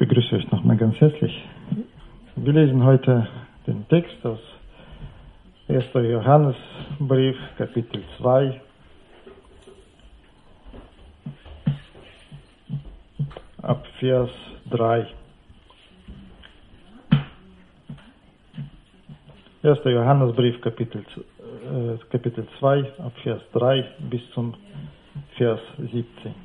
begrüße euch nochmal ganz herzlich. Wir lesen heute den Text aus 1. Johannesbrief, Kapitel 2. Ab Vers 3. 1. Johannesbrief, Kapitel 2, ab Vers 3 bis zum Vers 17.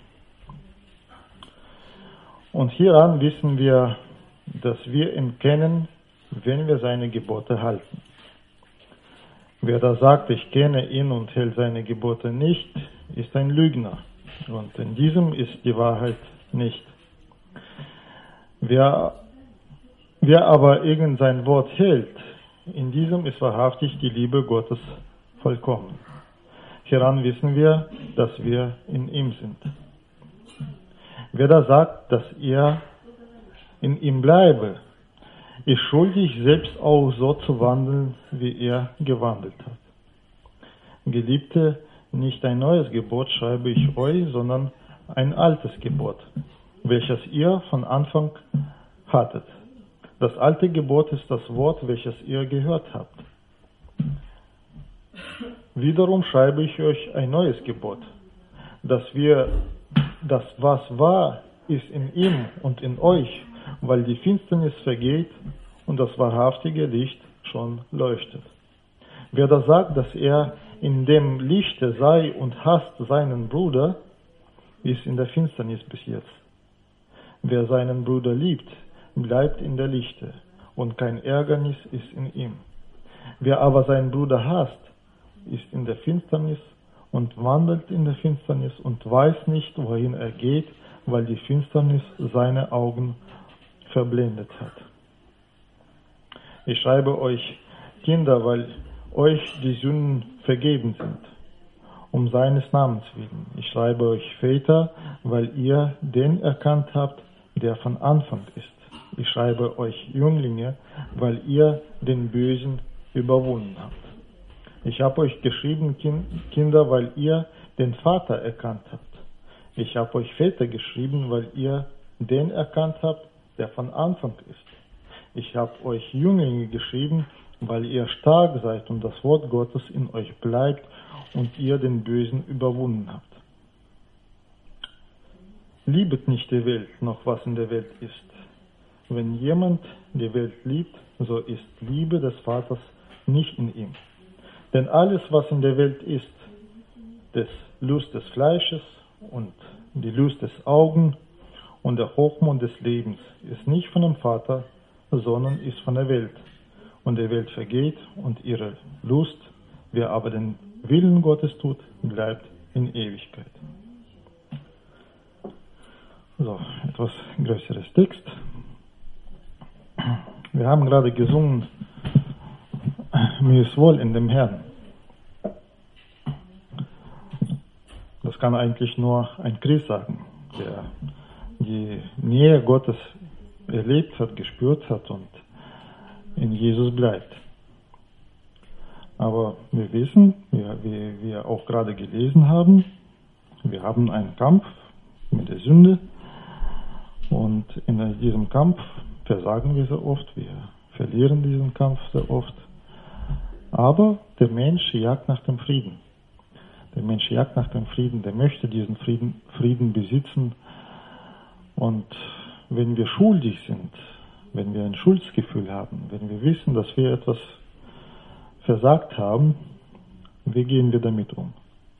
Und hieran wissen wir, dass wir ihn kennen, wenn wir seine Gebote halten. Wer da sagt, ich kenne ihn und hält seine Gebote nicht, ist ein Lügner. Und in diesem ist die Wahrheit nicht. Wer aber irgend sein Wort hält, in diesem ist wahrhaftig die Liebe Gottes vollkommen. Hieran wissen wir, dass wir in ihm sind. Wer da sagt, dass er in ihm bleibe, ist schuldig, selbst auch so zu wandeln, wie er gewandelt hat. Geliebte, nicht ein neues Gebot schreibe ich euch, sondern ein altes Gebot, welches ihr von Anfang hattet. Das alte Gebot ist das Wort, welches ihr gehört habt. Wiederum schreibe ich euch ein neues Gebot, dass was wahr ist in ihm und in euch, weil die Finsternis vergeht und das wahrhaftige Licht schon leuchtet. Wer da sagt, dass er in dem Lichte sei und hasst seinen Bruder, ist in der Finsternis bis jetzt. Wer seinen Bruder liebt, bleibt in der Lichte und kein Ärgernis ist in ihm. Wer aber seinen Bruder hasst, ist in der Finsternis und wandelt in der Finsternis und weiß nicht, wohin er geht, weil die Finsternis seine Augen verblendet hat. Ich schreibe euch, Kinder, weil euch die Sünden vergeben sind, um seines Namens willen. Ich schreibe euch, Väter, weil ihr den erkannt habt, der von Anfang ist. Ich schreibe euch, Jünglinge, weil ihr den Bösen überwunden habt. Ich habe euch geschrieben, Kinder, weil ihr den Vater erkannt habt. Ich habe euch Väter geschrieben, weil ihr den erkannt habt, der von Anfang ist. Ich habe euch Jünglinge geschrieben, weil ihr stark seid und das Wort Gottes in euch bleibt und ihr den Bösen überwunden habt. Liebet nicht die Welt, noch was in der Welt ist. Wenn jemand die Welt liebt, so ist Liebe des Vaters nicht in ihm. Denn alles, was in der Welt ist, die Lust des Fleisches und die Lust des Augen und der Hochmut des Lebens, ist nicht von dem Vater, sondern ist von der Welt. Und die Welt vergeht und ihre Lust, wer aber den Willen Gottes tut, bleibt in Ewigkeit. So, etwas größeres Text. Wir haben gerade gesungen, mir ist wohl in dem Herrn. Das kann eigentlich nur ein Christ sagen, der die Nähe Gottes erlebt hat, gespürt hat und in Jesus bleibt. Aber wir wissen, wie wir auch gerade gelesen haben, wir haben einen Kampf mit der Sünde und in diesem Kampf versagen wir sehr oft, wir verlieren diesen Kampf sehr oft. Aber der Mensch jagt nach dem Frieden. Der Mensch jagt nach dem Frieden, der möchte diesen Frieden besitzen. Und wenn wir schuldig sind, wenn wir ein Schuldgefühl haben, wenn wir wissen, dass wir etwas versagt haben, wie gehen wir damit um?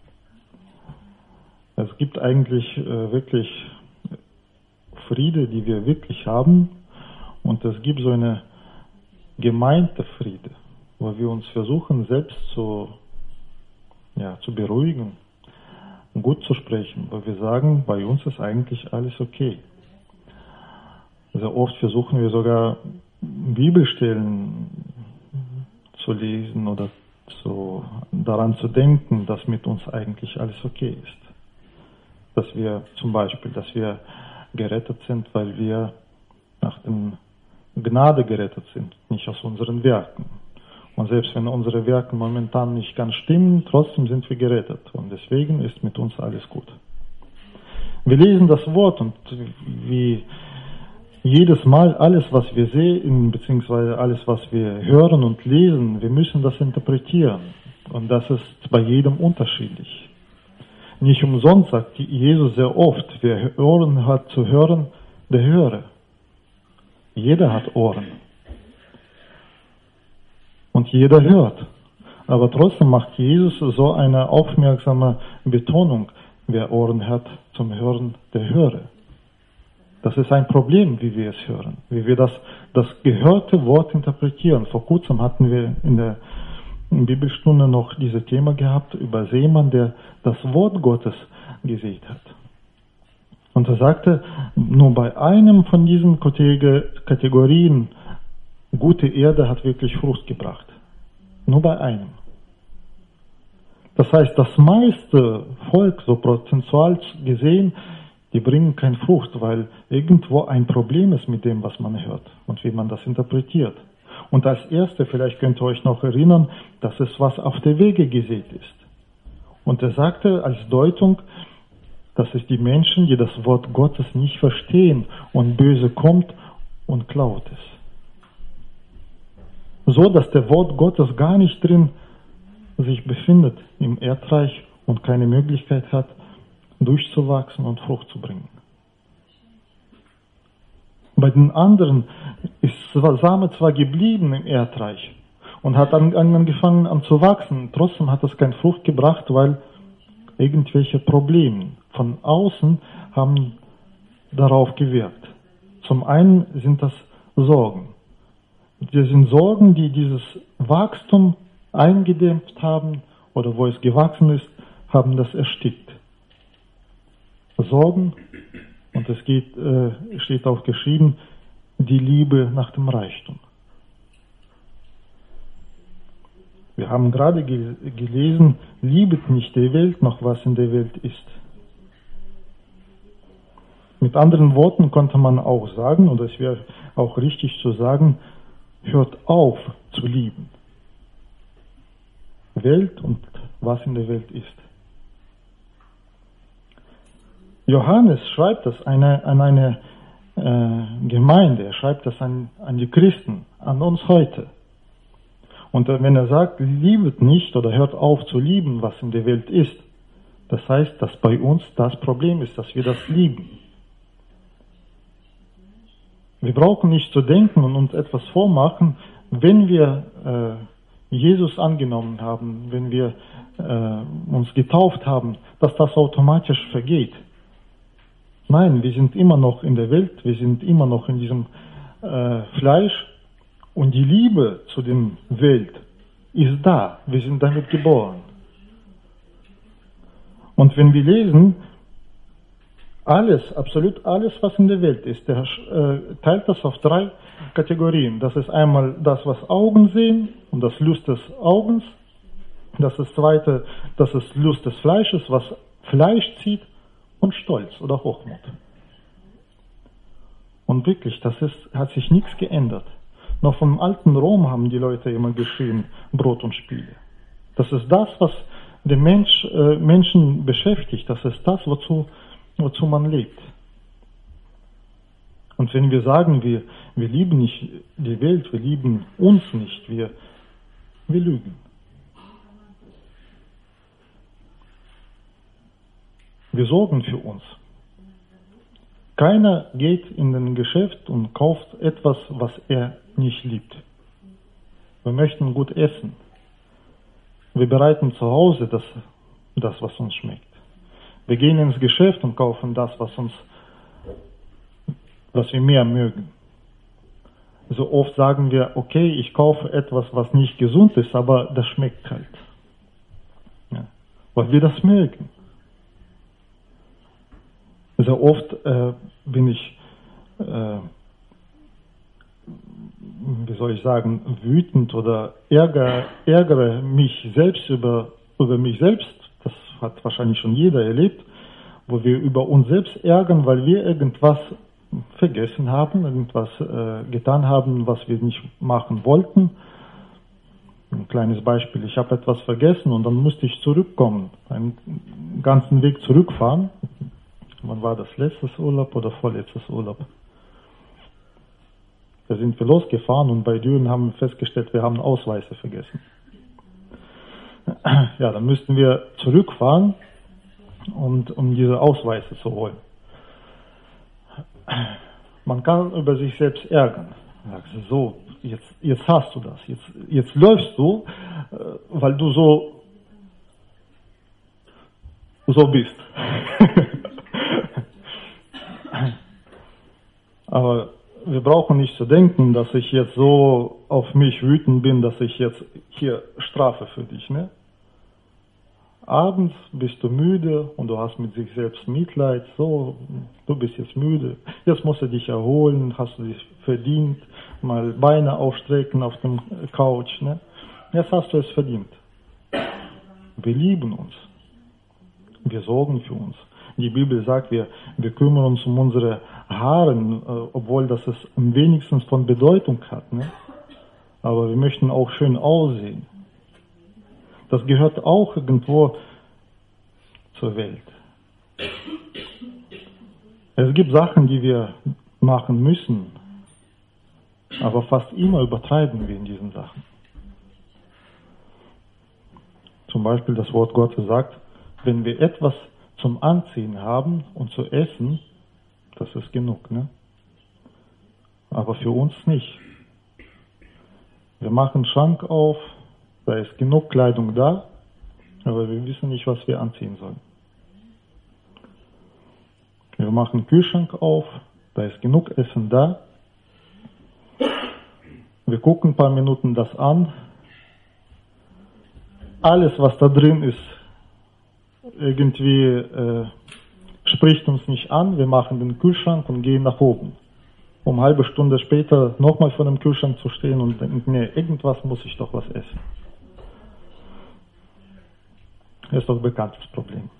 Es gibt eigentlich wirklich Friede, die wir wirklich haben. Und es gibt so eine gemeinte Friede, wo wir uns versuchen, selbst zu beruhigen, gut zu sprechen, wo wir sagen, bei uns ist eigentlich alles okay. Sehr oft versuchen wir sogar Bibelstellen zu lesen oder daran zu denken, dass mit uns eigentlich alles okay ist. Dass wir zum Beispiel, gerettet sind, weil wir nach der Gnade gerettet sind, nicht aus unseren Werken. Und selbst wenn unsere Werke momentan nicht ganz stimmen, trotzdem sind wir gerettet. Und deswegen ist mit uns alles gut. Wir lesen das Wort und wie jedes Mal alles, was wir sehen, beziehungsweise alles, was wir hören und lesen, wir müssen das interpretieren. Und das ist bei jedem unterschiedlich. Nicht umsonst sagt Jesus sehr oft, wer Ohren hat zu hören, der höre. Jeder hat Ohren. Und jeder hört. Aber trotzdem macht Jesus so eine aufmerksame Betonung, wer Ohren hat zum Hören, der höre. Das ist ein Problem, wie wir es hören, wie wir das gehörte Wort interpretieren. Vor kurzem hatten wir in der Bibelstunde noch dieses Thema gehabt über Seemann, der das Wort Gottes gesät hat. Und er sagte, nur bei einem von diesen Kategorien, gute Erde hat wirklich Frucht gebracht. Nur bei einem. Das heißt, das meiste Volk, so prozentual gesehen, die bringen keine Frucht, weil irgendwo ein Problem ist mit dem, was man hört und wie man das interpretiert. Und als Erste, vielleicht könnt ihr euch noch erinnern, das ist, was auf der Wege gesät ist. Und er sagte als Deutung, dass es die Menschen, die das Wort Gottes nicht verstehen und böse kommt und klaut es. So, dass der Wort Gottes gar nicht drin sich befindet im Erdreich und keine Möglichkeit hat, durchzuwachsen und Frucht zu bringen. Bei den anderen ist Same zwar geblieben im Erdreich und hat angefangen an zu wachsen, trotzdem hat es keine Frucht gebracht, weil irgendwelche Probleme von außen haben darauf gewirkt. Zum einen sind das Sorgen. Das sind Sorgen, die dieses Wachstum eingedämpft haben oder wo es gewachsen ist, haben das erstickt. Sorgen, und es steht auch geschrieben, die Liebe nach dem Reichtum. Wir haben gerade gelesen, liebet nicht die Welt noch was in der Welt ist. Mit anderen Worten konnte man auch sagen, und es wäre auch richtig zu sagen, hört auf zu lieben. Welt und was in der Welt ist. Johannes schreibt das an eine Gemeinde, er schreibt das an die Christen, an uns heute. Und wenn er sagt, liebet nicht oder hört auf zu lieben, was in der Welt ist, das heißt, dass bei uns das Problem ist, dass wir das lieben. Wir brauchen nicht zu denken und uns etwas vormachen, wenn wir Jesus angenommen haben, wenn wir uns getauft haben, dass das automatisch vergeht. Nein, wir sind immer noch in der Welt, wir sind immer noch in diesem Fleisch und die Liebe zu der Welt ist da, wir sind damit geboren. Und wenn wir lesen, alles, absolut alles, was in der Welt ist, der teilt das auf 3 Kategorien. Das ist einmal das, was Augen sehen und das Lust des Augens. Das ist zweite, das ist Lust des Fleisches, was Fleisch zieht, und Stolz oder Hochmut. Und wirklich, hat sich nichts geändert. Noch vom alten Rom haben die Leute immer geschrien, Brot und Spiele. Das ist das, was den Menschen beschäftigt. Das ist das, wozu man lebt. Und wenn wir sagen, wir lieben nicht die Welt, wir lieben uns nicht, wir lügen. Wir sorgen für uns. Keiner geht in ein Geschäft und kauft etwas, was er nicht liebt. Wir möchten gut essen. Wir bereiten zu Hause das, was uns schmeckt. Wir gehen ins Geschäft und kaufen das, was wir mehr mögen. So oft sagen wir, okay, ich kaufe etwas, was nicht gesund ist, aber das schmeckt halt. Ja, weil wir das mögen. Sehr oft bin ich, wütend oder ärgere mich selbst über mich selbst. Das hat wahrscheinlich schon jeder erlebt, wo wir über uns selbst ärgern, weil wir irgendwas vergessen haben, irgendwas getan haben, was wir nicht machen wollten. Ein kleines Beispiel, ich habe etwas vergessen und dann musste ich zurückkommen, einen ganzen Weg zurückfahren. Wann war das? Letztes Urlaub oder vorletztes Urlaub? Da sind wir losgefahren und bei Düren haben wir festgestellt, wir haben Ausweise vergessen. Ja, dann müssten wir zurückfahren, um diese Ausweise zu holen. Man kann über sich selbst ärgern. Sagst du, so, jetzt hast du das, jetzt läufst du, weil du so bist. Aber wir brauchen nicht zu denken, dass ich jetzt so auf mich wütend bin, dass ich jetzt hier strafe für dich, ne? Abends bist du müde und du hast mit sich selbst Mitleid, so, du bist jetzt müde, jetzt musst du dich erholen, hast du dich verdient, mal Beine aufstrecken auf dem Couch, ne? Jetzt hast du es verdient. Wir lieben uns. Wir sorgen für uns. Die Bibel sagt, wir kümmern uns um unsere Haare, obwohl das es am wenigsten von Bedeutung hat, ne? Aber wir möchten auch schön aussehen. Das gehört auch irgendwo zur Welt. Es gibt Sachen, die wir machen müssen, aber fast immer übertreiben wir in diesen Sachen. Zum Beispiel das Wort Gottes sagt, wenn wir etwas zum Anziehen haben und zu essen, das ist genug, ne? Aber für uns nicht. Wir machen den Schrank auf, da ist genug Kleidung da, aber wir wissen nicht, was wir anziehen sollen. Wir machen den Kühlschrank auf, da ist genug Essen da. Wir gucken ein paar Minuten das an. Alles, was da drin ist, irgendwie spricht uns nicht an. Wir machen den Kühlschrank und gehen nach oben. Um eine halbe Stunde später nochmal vor dem Kühlschrank zu stehen und denken, nee, irgendwas muss ich doch was essen. Das ist doch ein bekanntes Problem.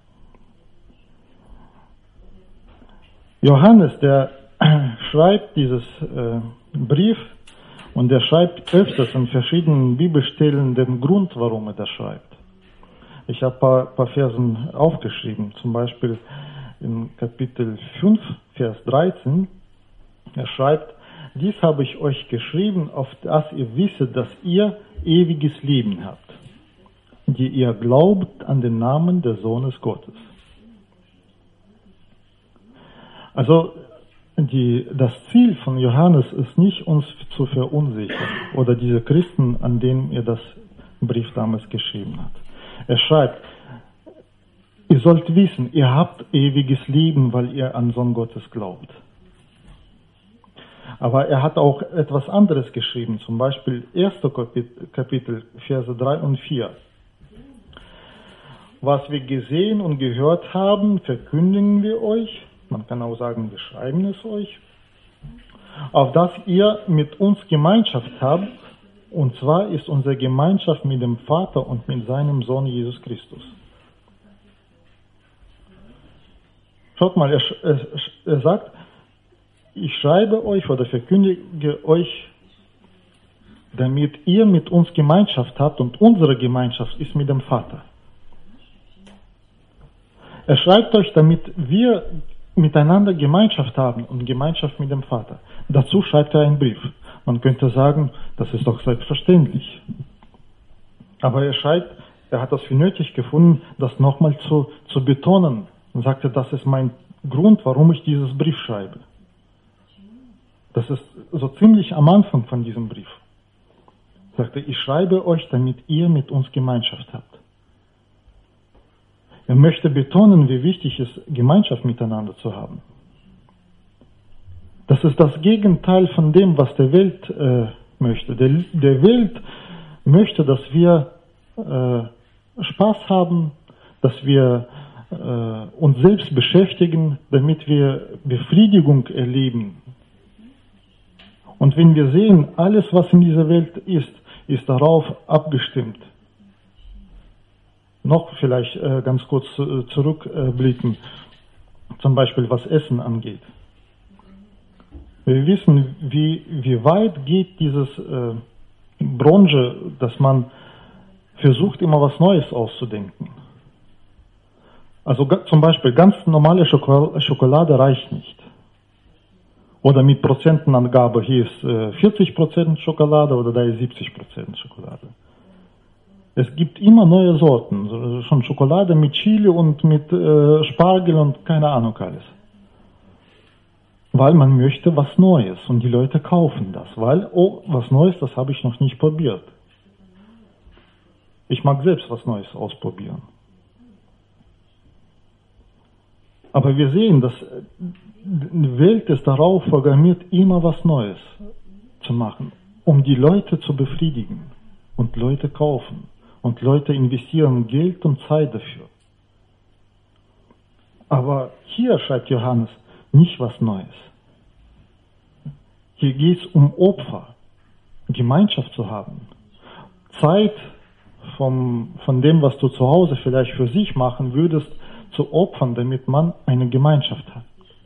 Johannes, der schreibt dieses Brief und der schreibt öfters in verschiedenen Bibelstellen den Grund, warum er das schreibt. Ich habe ein paar Versen aufgeschrieben, zum Beispiel in Kapitel 5, Vers 13. Er schreibt, dies habe ich euch geschrieben, auf dass ihr wisset, dass ihr ewiges Leben habt, die ihr glaubt an den Namen des Sohnes Gottes. Also das Ziel von Johannes ist nicht, uns zu verunsichern oder diese Christen, an denen er das Brief damals geschrieben hat. Er schreibt, ihr sollt wissen, ihr habt ewiges Leben, weil ihr an Sohn Gottes glaubt. Aber er hat auch etwas anderes geschrieben, zum Beispiel 1. Kapitel, Verse 3 und 4. Was wir gesehen und gehört haben, verkündigen wir euch. Man kann auch sagen, wir schreiben es euch. Auf dass ihr mit uns Gemeinschaft habt. Und zwar ist unsere Gemeinschaft mit dem Vater und mit seinem Sohn Jesus Christus. Schaut mal, er sagt, ich schreibe euch oder verkündige euch, damit ihr mit uns Gemeinschaft habt und unsere Gemeinschaft ist mit dem Vater. Er schreibt euch, damit wir miteinander Gemeinschaft haben und Gemeinschaft mit dem Vater. Dazu schreibt er einen Brief. Man könnte sagen, das ist doch selbstverständlich. Aber er hat das für nötig gefunden, das nochmal zu betonen. Und sagte, das ist mein Grund, warum ich dieses Brief schreibe. Das ist so ziemlich am Anfang von diesem Brief. Er sagte, ich schreibe euch, damit ihr mit uns Gemeinschaft habt. Er möchte betonen, wie wichtig es ist, Gemeinschaft miteinander zu haben. Das ist das Gegenteil von dem, was der Welt möchte. Der Welt möchte, dass wir Spaß haben, dass wir uns selbst beschäftigen, damit wir Befriedigung erleben. Und wenn wir sehen, alles, was in dieser Welt ist darauf abgestimmt. Noch vielleicht ganz kurz zurückblicken, zum Beispiel was Essen angeht. Wir wissen, wie weit geht diese Branche, dass man versucht, immer was Neues auszudenken. Also zum Beispiel ganz normale Schokolade reicht nicht. Oder mit Prozentenangabe, hier ist 40% Schokolade oder da ist 70% Schokolade. Es gibt immer neue Sorten, schon Schokolade mit Chili und mit Spargel und keine Ahnung alles. Weil man möchte was Neues und die Leute kaufen das, weil, oh, was Neues, das habe ich noch nicht probiert. Ich mag selbst was Neues ausprobieren. Aber wir sehen, dass die Welt ist darauf programmiert, immer was Neues zu machen, um die Leute zu befriedigen. Und Leute kaufen. Und Leute investieren Geld und Zeit dafür. Aber hier schreibt Johannes nicht was Neues. Hier geht es um Opfer, Gemeinschaft zu haben. Zeit von dem, was du zu Hause vielleicht für sich machen würdest, zu opfern, damit man eine Gemeinschaft hat.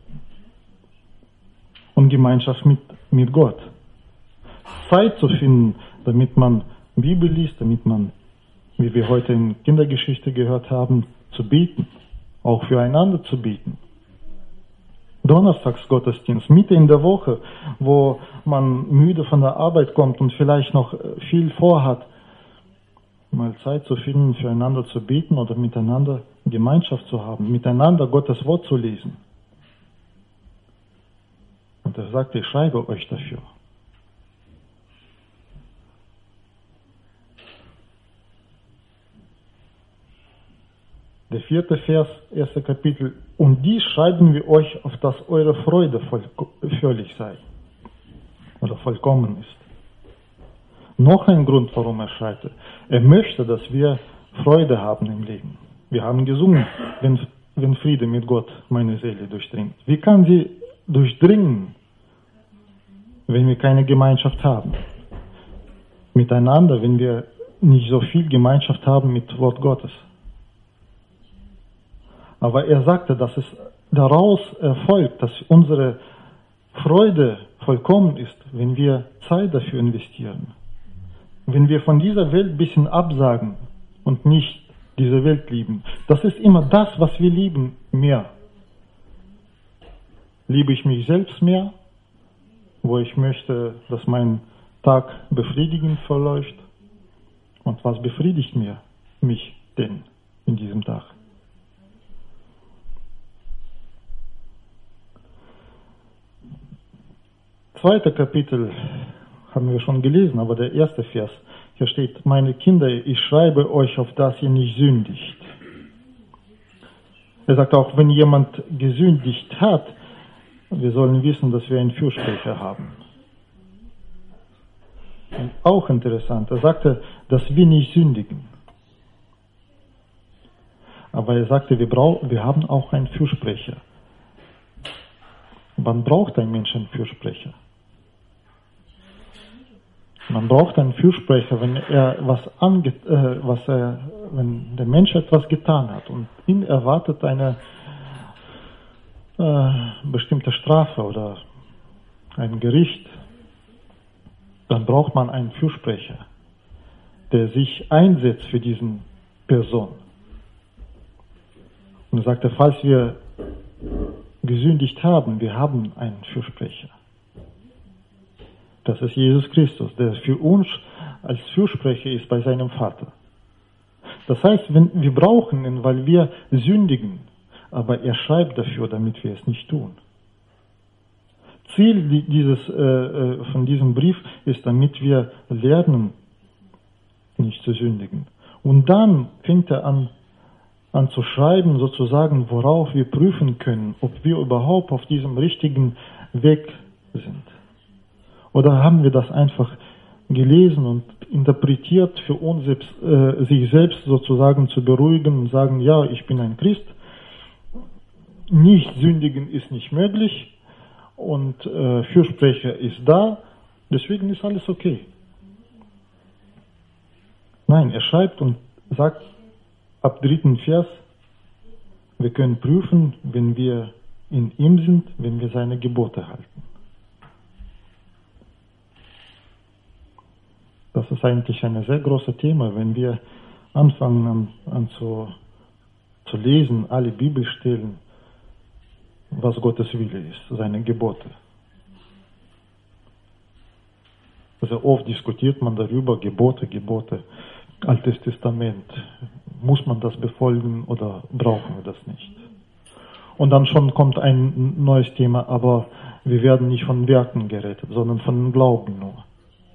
Und Gemeinschaft mit Gott. Zeit zu finden, damit man Bibel liest, damit man, wie wir heute in Kindergeschichte gehört haben, zu beten. Auch füreinander zu beten. Donnerstagsgottesdienst, Mitte in der Woche, wo man müde von der Arbeit kommt und vielleicht noch viel vorhat, mal Zeit zu finden, füreinander zu beten oder miteinander Gemeinschaft zu haben, miteinander Gottes Wort zu lesen. Und er sagt, ich schreibe euch dafür. Der 4. Vers, 1. Kapitel. Und dies schreiben wir euch, auf dass eure Freude völlig sei. Oder vollkommen ist. Noch ein Grund, warum er schreibt. Er möchte, dass wir Freude haben im Leben. Wir haben gesungen, wenn Friede mit Gott meine Seele durchdringt. Wie kann sie durchdringen, wenn wir keine Gemeinschaft haben? Miteinander, wenn wir nicht so viel Gemeinschaft haben mit Wort Gottes. Aber er sagte, dass es daraus erfolgt, dass unsere Freude vollkommen ist, wenn wir Zeit dafür investieren. Wenn wir von dieser Welt ein bisschen absagen und nicht diese Welt lieben. Das ist immer das, was wir lieben, mehr. Liebe ich mich selbst mehr, wo ich möchte, dass mein Tag befriedigend verläuft? Und was befriedigt mich denn in diesem Tag? Zweite Kapitel haben wir schon gelesen, aber der 1. Vers, hier steht, meine Kinder, ich schreibe euch, auf dass ihr nicht sündigt. Er sagt auch, wenn jemand gesündigt hat, wir sollen wissen, dass wir einen Fürsprecher haben. Und auch interessant, er sagte, dass wir nicht sündigen. Aber er sagte, wir haben auch einen Fürsprecher. Wann braucht ein Mensch einen Fürsprecher? Man braucht einen Fürsprecher, wenn wenn der Mensch etwas getan hat und ihn erwartet eine bestimmte Strafe oder ein Gericht, dann braucht man einen Fürsprecher, der sich einsetzt für diesen Person. Und er sagte, falls wir gesündigt haben, wir haben einen Fürsprecher. Das ist Jesus Christus, der für uns als Fürsprecher ist bei seinem Vater. Das heißt, wir brauchen ihn, weil wir sündigen, aber er schreibt dafür, damit wir es nicht tun. Ziel von diesem Brief ist, damit wir lernen, nicht zu sündigen. Und dann fängt er an zu schreiben, sozusagen, worauf wir prüfen können, ob wir überhaupt auf diesem richtigen Weg sind. Oder haben wir das einfach gelesen und interpretiert für uns sich selbst sozusagen zu beruhigen und sagen, ja, ich bin ein Christ, nicht sündigen ist nicht möglich und Fürsprecher ist da, deswegen ist alles okay. Nein, er schreibt und sagt ab 3. Vers, wir können prüfen, wenn wir in ihm sind, wenn wir seine Gebote halten. Das ist eigentlich ein sehr großes Thema, wenn wir anfangen an zu lesen, alle Bibelstellen, was Gottes Wille ist, seine Gebote. Sehr oft diskutiert man darüber, Gebote, Altes Testament. Muss man das befolgen oder brauchen wir das nicht? Und dann schon kommt ein neues Thema, aber wir werden nicht von Werken gerettet, sondern von Glauben nur.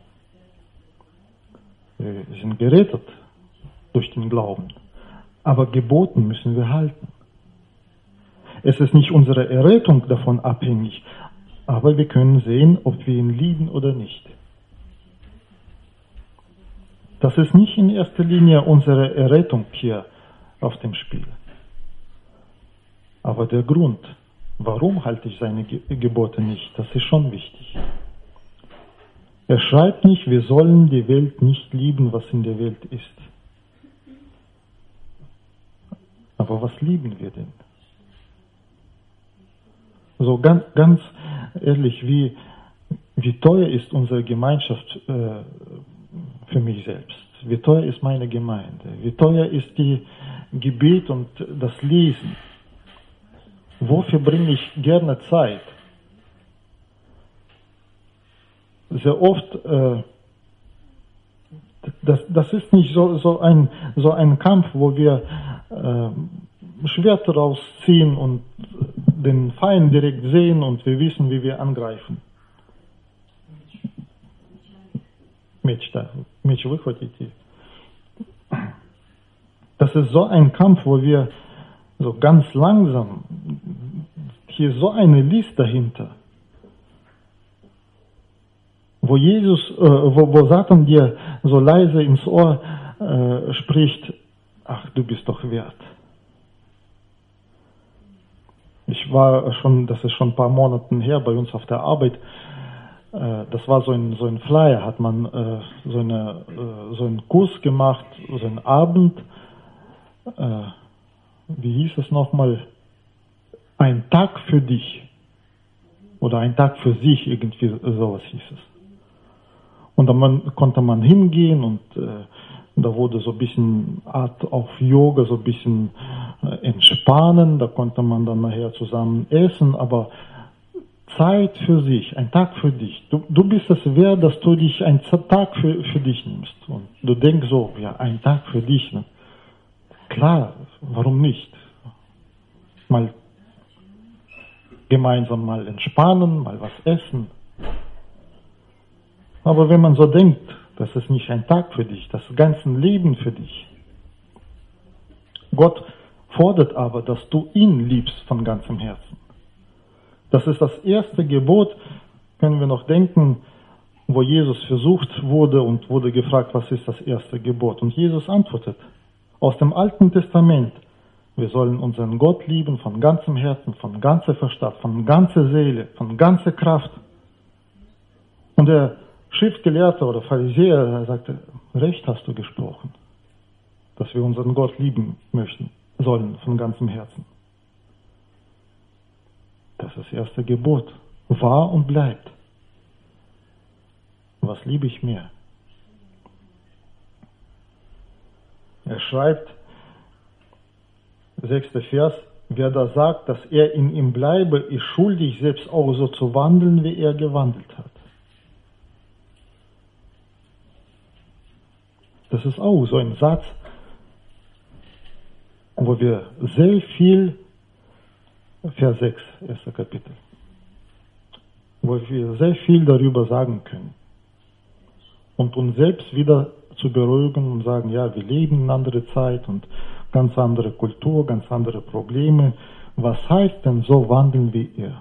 Wir sind gerettet durch den Glauben, aber Geboten müssen wir halten. Es ist nicht unsere Errettung davon abhängig, aber wir können sehen, ob wir ihn lieben oder nicht. Das ist nicht in erster Linie unsere Errettung hier auf dem Spiel. Aber der Grund, warum halte ich seine Gebote nicht, das ist schon wichtig. Er schreibt nicht, wir sollen die Welt nicht lieben, was in der Welt ist. Aber was lieben wir denn? So ganz ehrlich, wie teuer ist unsere Gemeinschaft für mich selbst? Wie teuer ist meine Gemeinde? Wie teuer ist die Gebet und das Lesen? Wofür bringe ich gerne Zeit? Sehr oft, das ist nicht so ein Kampf, wo wir Schwerter rausziehen und den Feind direkt sehen und wir wissen, wie wir angreifen. Меч выхватите. Das ist so ein Kampf, wo wir so ganz langsam, hier ist so eine List dahinter, wo wo Satan dir so leise ins Ohr spricht, ach, du bist doch wert. Das ist schon ein paar Monate her bei uns auf der Arbeit, das war so ein Flyer, hat man so einen Kurs gemacht, so einen Abend, wie hieß es nochmal, ein Tag für dich oder ein Tag für sich, irgendwie sowas hieß es. Und dann konnte man hingehen und da wurde so ein bisschen Art auf Yoga, so ein bisschen entspannen, da konnte man dann nachher zusammen essen, aber Zeit für sich, ein Tag für dich. Du bist es wert, dass du dich einen Tag für dich nimmst. Und du denkst so, ja, ein Tag für dich. Ne? Klar, warum nicht? Mal gemeinsam mal entspannen, mal was essen. Aber wenn man so denkt, das ist nicht ein Tag für dich, das ganze Leben für dich. Gott fordert aber, dass du ihn liebst von ganzem Herzen. Das ist das erste Gebot, können wir noch denken, wo Jesus versucht wurde und wurde gefragt, was ist das erste Gebot? Und Jesus antwortet, aus dem Alten Testament, wir sollen unseren Gott lieben von ganzem Herzen, von ganzer Verstand, von ganzer Seele, von ganzer Kraft. Und der Schriftgelehrte oder Pharisäer sagte, recht hast du gesprochen, dass wir unseren Gott lieben möchten, sollen von ganzem Herzen. Das ist das erste Gebot. War und bleibt. Was liebe ich mehr? Er schreibt, 6. Vers, wer da sagt, dass er in ihm bleibe, ist schuldig, selbst auch so zu wandeln, wie er gewandelt hat. Das ist auch so ein Satz, wo wir sehr viel, Vers 6, 1. Kapitel, wo wir sehr viel darüber sagen können und uns selbst wieder zu beruhigen und sagen, ja, wir leben in einer anderen Zeit und ganz andere Kultur, ganz andere Probleme. Was heißt denn so wandeln wie er?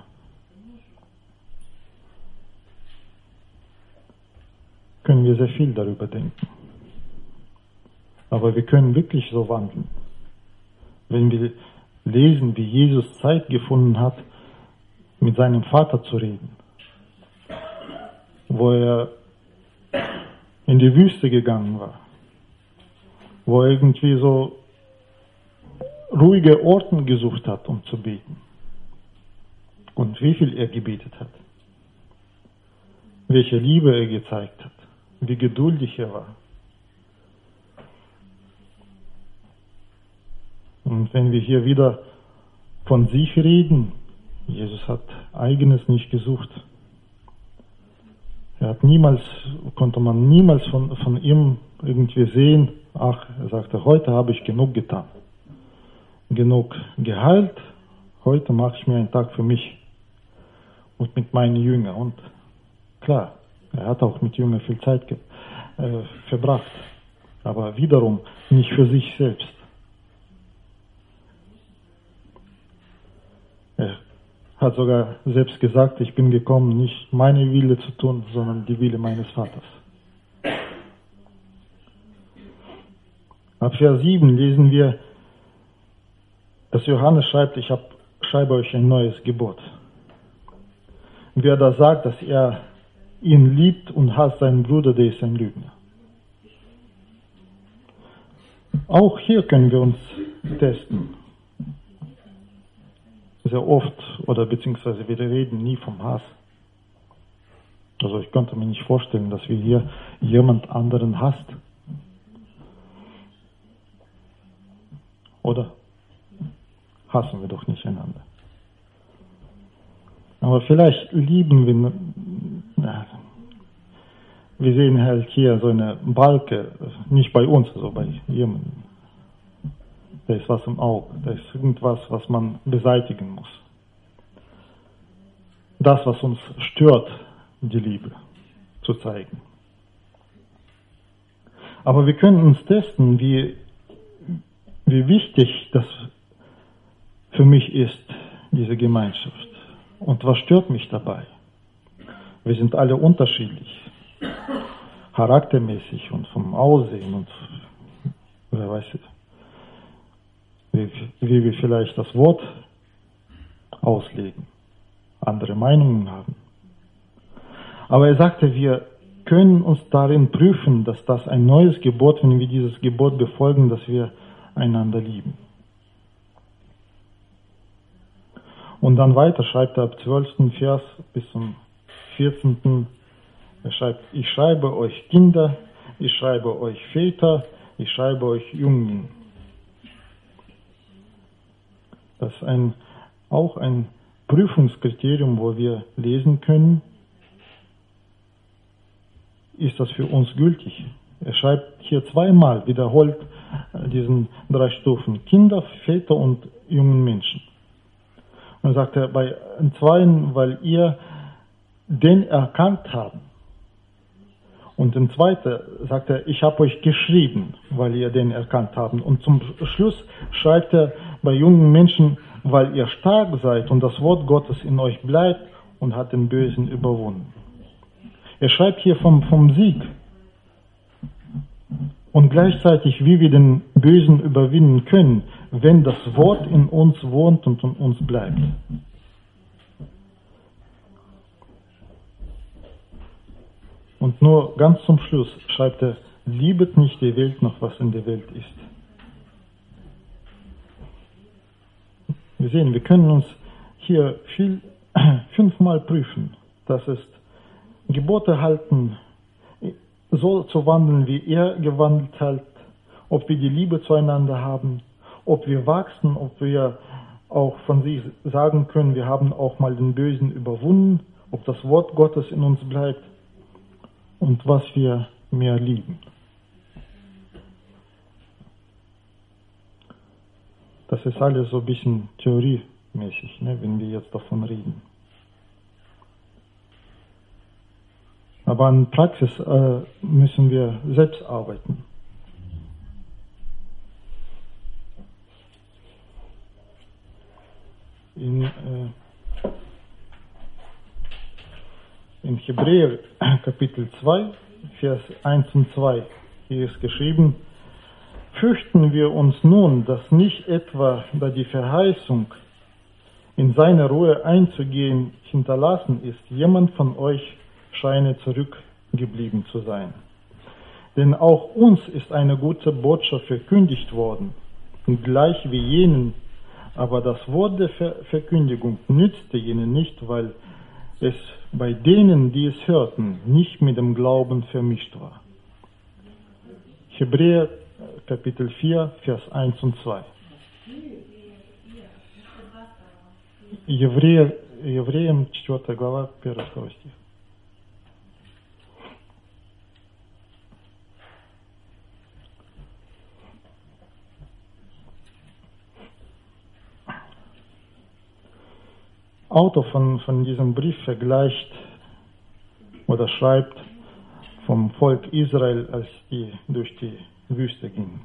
Können wir sehr viel darüber denken. Aber wir können wirklich so wandeln. Wenn wir lesen, wie Jesus Zeit gefunden hat, mit seinem Vater zu reden, wo er in die Wüste gegangen war, wo er irgendwie so ruhige Orte gesucht hat, um zu beten. Und wie viel er gebetet hat. Welche Liebe er gezeigt hat. Wie geduldig er war. Und wenn wir hier wieder von sich reden, Jesus hat Eigenes nicht gesucht. Er Konnte man niemals von ihm irgendwie sehen, ach, er sagte, heute habe ich genug getan. Genug geheilt, heute mache ich mir einen Tag für mich und mit meinen Jüngern. Und klar, er hat auch mit Jüngern viel Zeit verbracht, aber wiederum nicht für sich selbst. Er hat sogar selbst gesagt, ich bin gekommen, nicht meine Wille zu tun, sondern die Wille meines Vaters. Ab Vers 7 lesen wir, dass Johannes schreibt, ich schreibe euch ein neues Gebot. Wer da sagt, dass er ihn liebt und hasst seinen Bruder, der ist ein Lügner. Auch hier können wir uns testen. Sehr oft, oder beziehungsweise wir reden nie vom Hass. Also ich könnte mir nicht vorstellen, dass wir hier jemand anderen hasst. Oder? Hassen wir doch nicht einander. Aber vielleicht lieben wir, wir sehen halt hier so eine Balke, nicht bei uns, also bei jemandem. Da ist was im Auge, da ist irgendwas, was man beseitigen muss. Das, was uns stört, die Liebe zu zeigen. Aber wir können uns testen, wie wichtig das für mich ist, diese Gemeinschaft. Und was stört mich dabei? Wir sind alle unterschiedlich, charaktermäßig und vom Aussehen und wer weiß wie wir vielleicht das Wort auslegen, andere Meinungen haben. Aber er sagte, wir können uns darin prüfen, dass das ein neues Gebot, wenn wir dieses Gebot befolgen, dass wir einander lieben. Und dann weiter schreibt er ab 12. Vers bis zum 14. Er schreibt, ich schreibe euch Kinder, ich schreibe euch Väter, ich schreibe euch Jungen. Das ist auch ein Prüfungskriterium, wo wir lesen können, ist das für uns gültig. Er schreibt hier zweimal, wiederholt diesen 3 Stufen, Kinder, Väter und jungen Menschen. Und sagt er, bei zweien, weil ihr den erkannt habt. Und im zweiten sagt er, ich habe euch geschrieben, weil ihr den erkannt habt. Und zum Schluss schreibt er bei jungen Menschen, weil ihr stark seid und das Wort Gottes in euch bleibt und hat den Bösen überwunden. Er schreibt hier vom Sieg. Und gleichzeitig, wie wir den Bösen überwinden können, wenn das Wort in uns wohnt und in uns bleibt. Und nur ganz zum Schluss schreibt er, liebet nicht die Welt noch, was in der Welt ist. Wir sehen, wir können uns hier 5-mal prüfen. Das ist, Gebote halten, so zu wandeln, wie er gewandelt hat, ob wir die Liebe zueinander haben, ob wir wachsen, ob wir auch von sich sagen können, wir haben auch mal den Bösen überwunden, ob das Wort Gottes in uns bleibt und was wir mehr lieben. Das ist alles so ein bisschen theoriemäßig, ne, wenn wir jetzt davon reden. Aber an Praxis müssen wir selbst arbeiten. In Hebräer Kapitel 2, Vers 1 und 2, hier ist geschrieben, fürchten wir uns nun, dass nicht etwa, da die Verheißung, in seine Ruhe einzugehen, hinterlassen ist, jemand von euch scheine zurückgeblieben zu sein. Denn auch uns ist eine gute Botschaft verkündigt worden, gleich wie jenen, aber das Wort der Verkündigung nützte jenen nicht, weil es bei denen, die es hörten, nicht mit dem Glauben vermischt war. Hebräer Kapitel 4, Vers 1 und 2. Евреям 4 глава, 1-2 стих. Autor von diesem Brief vergleicht oder schreibt vom Volk Israel, als die durch die Wüste gingen.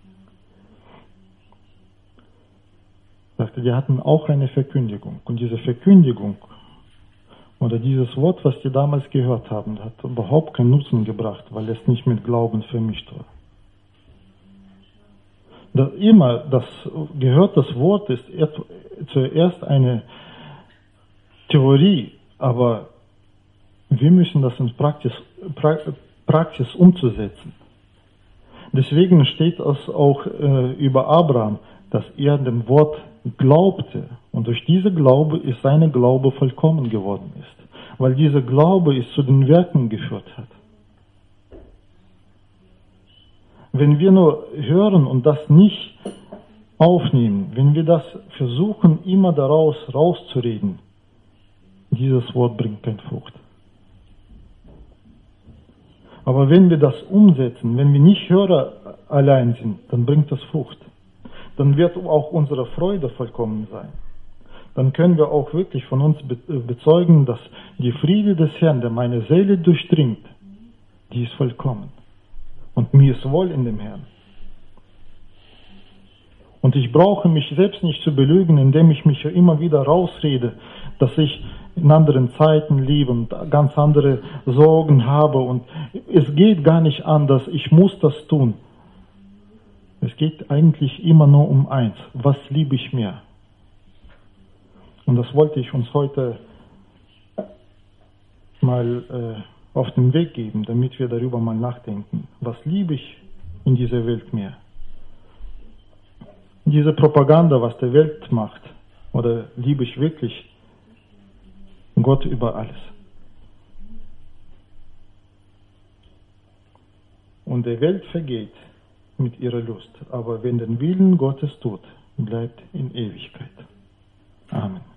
Er sagte, die hatten auch eine Verkündigung. Und diese Verkündigung oder dieses Wort, was die damals gehört haben, hat überhaupt keinen Nutzen gebracht, weil es nicht mit Glauben vermischt war. Das Wort ist zuerst eine Theorie, aber wir müssen das in Praxis umzusetzen. Deswegen steht es auch über Abraham, dass er dem Wort glaubte und durch diese Glaube ist seine Glaube vollkommen geworden ist, weil dieser Glaube es zu den Werken geführt hat. Wenn wir nur hören und das nicht aufnehmen, wenn wir das versuchen, immer daraus rauszureden, dieses Wort bringt keine Frucht. Aber wenn wir das umsetzen, wenn wir nicht Hörer allein sind, dann bringt das Frucht. Dann wird auch unsere Freude vollkommen sein. Dann können wir auch wirklich von uns bezeugen, dass die Friede des Herrn, der meine Seele durchdringt, die ist vollkommen. Und mir ist wohl in dem Herrn. Und ich brauche mich selbst nicht zu belügen, indem ich mich immer wieder rausrede, dass ich in anderen Zeiten lebe und ganz andere Sorgen habe und es geht gar nicht anders, ich muss das tun. Es geht eigentlich immer nur um eins, was liebe ich mehr? Und das wollte ich uns heute mal auf den Weg geben, damit wir darüber mal nachdenken. Was liebe ich in dieser Welt mehr? Diese Propaganda, was der Welt macht, oder liebe ich wirklich Gott über alles? Und die Welt vergeht mit ihrer Lust, aber wenn den Willen Gottes tut, bleibt in Ewigkeit. Amen.